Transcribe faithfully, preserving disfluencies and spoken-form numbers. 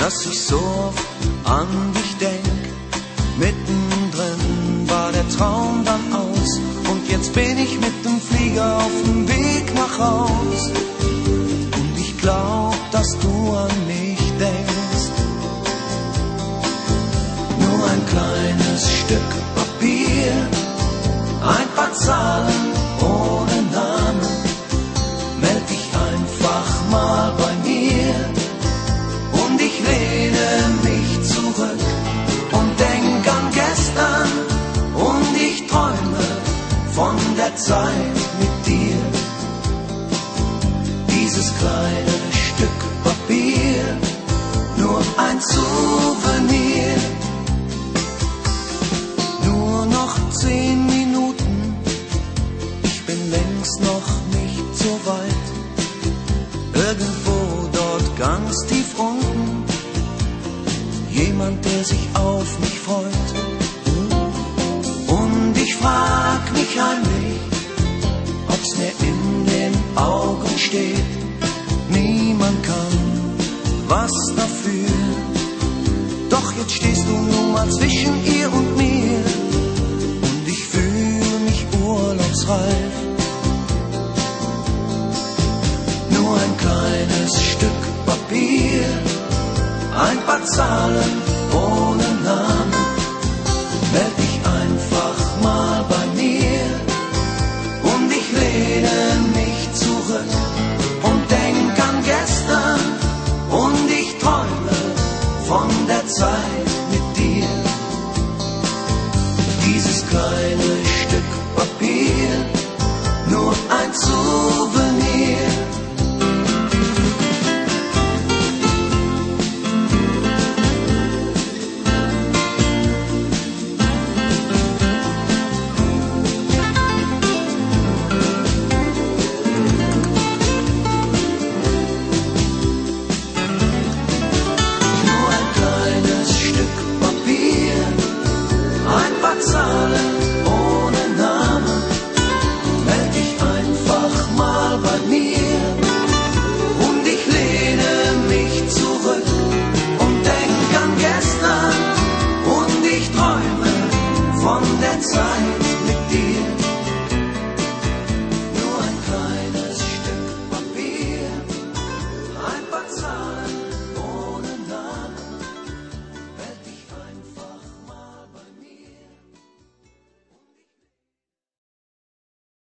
dass ich so oft an dich denk. Mittendrin war der Traum dann aus und jetzt bin ich mit dem Flieger auf dem Weg nach Haus. Und ich glaub, dass du an mich denkst. Nur ein kleines Stück Papier, ein paar Zahlen ohne Namen. Meld dich einfach mal bei mir und ich lehne mich zurück und denk an gestern und ich träume von der Zeit mit dir. Dieses kleine Stück Papier, nur ein Souvenir. Nur noch zehn Minuten, ich bin längst noch nicht so weit. Irgendwo dort ganz tief unten, jemand, der sich auf mich freut. Und ich frag mich heimlich, ob's mir in den Augen steht. Niemand kann was dafür, doch jetzt stehst du nun mal zwischen ihr und mir. Und ich fühle mich urlaubsreif. Nur ein kleines Stück Papier, ein paar Zahlen